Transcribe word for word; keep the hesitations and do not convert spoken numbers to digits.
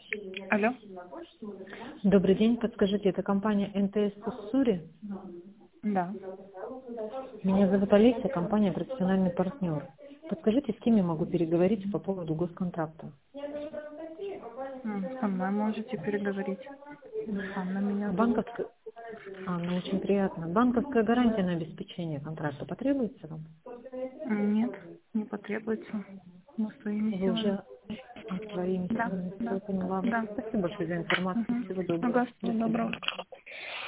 Алло. Добрый день, подскажите, это компания эн тэ эс Уссури? Да. Меня зовут Олеся, компания «Профессиональный партнер». Подскажите, с кем я могу переговорить по поводу госконтракта? М, Со мной можете переговорить. Анна меня зовут. Банковская... А, ну очень приятно. Банковская гарантия на обеспечение контракта потребуется вам? М, Нет, не потребуется. Мы своими Вы силами. уже а, своими Да, силами да, все поняла. да. Спасибо большое за информацию. Угу. Всего доброго. Ага, До всего доброго. свидания.